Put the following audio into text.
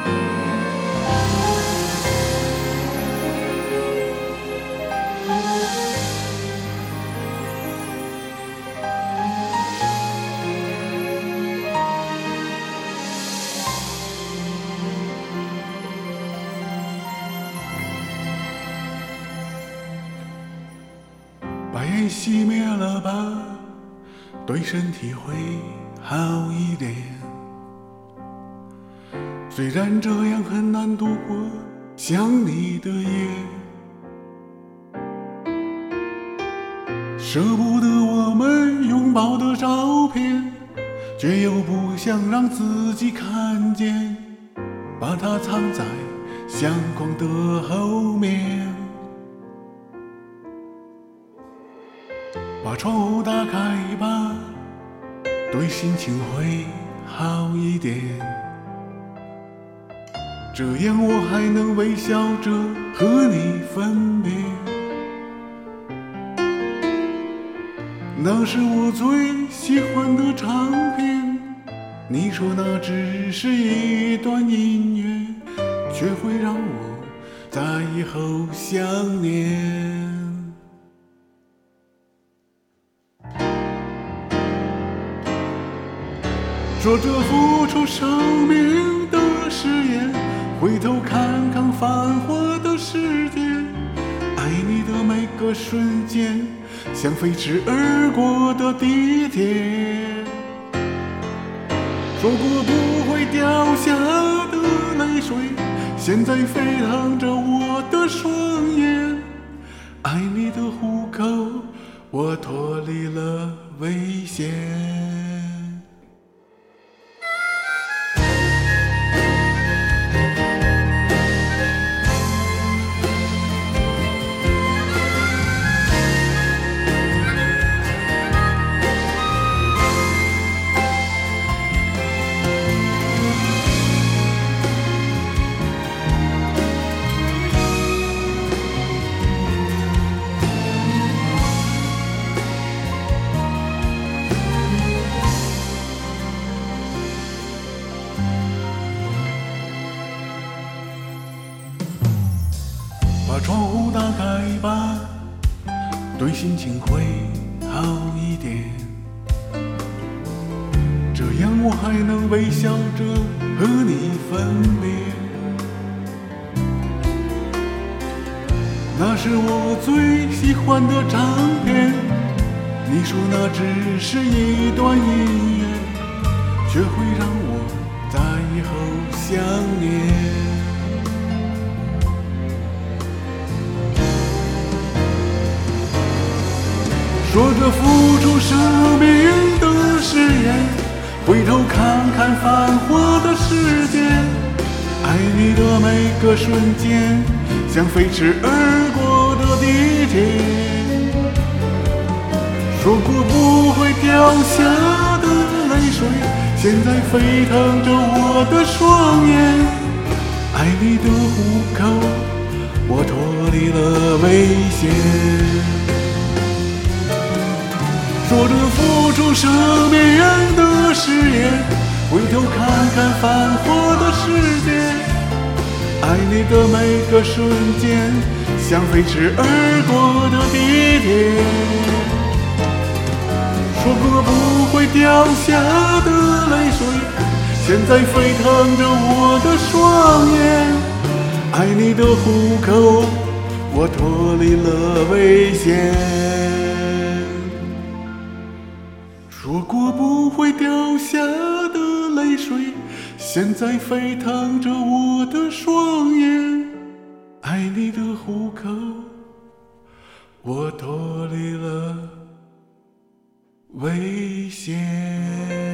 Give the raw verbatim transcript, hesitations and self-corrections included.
把烟熄灭了吧，对身体会好一点。虽然这样很难度过想你的夜，舍不得我们拥抱的照片，却又不想让自己看见，把它藏在相框的后面。把窗户打开吧，对心情会好一点，这样我还能微笑着和你分别。那是我最喜欢的唱片，你说那只是一段音乐，却会让我在以后想念。说着付出生命的誓言，回头看看繁华的世界，爱你的每个瞬间，像飞驰而过的地铁。说过不会掉下的泪水，现在沸腾着我的双眼。爱你的虎口，我脱离了危险。把窗户打开吧，对心情会好一点，这样我还能微笑着和你分别。那是我最喜欢的唱片，你说那只是一段音乐，却会让我在以后想念。说着付出生命的誓言，回头看看繁华的世界，爱你的每个瞬间，像飞驰而过的地铁。说过不会掉下的泪水，现在沸腾着我的双眼。爱你的虎口，我脱离了危险。说着付出生命的誓言，回头看看繁华的世界，爱你的每个瞬间，像飞驰而过的地铁。说过不会掉下的泪水，现在沸腾着我的双眼。爱你的虎口，我脱离了危险。说过不会掉下的泪水，现在沸腾着我的双眼。爱你的虎口，我脱离了危险。